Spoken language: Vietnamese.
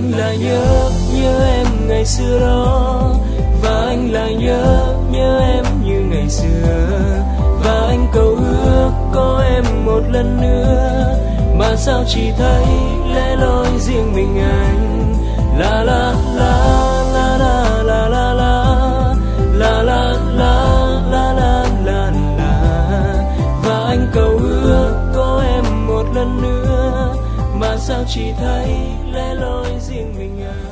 anh lại nhớ em ngày xưa đó, và anh lại nhớ em như ngày xưa, và anh cầu ước có em một lần nữa, mà sao chỉ thấy lẻ loi riêng mình anh. La la la la la la la la la la la la la la la, và anh cầu ước có em một lần nữa, mà sao chỉ thấy lẻ loi riêng mình anh.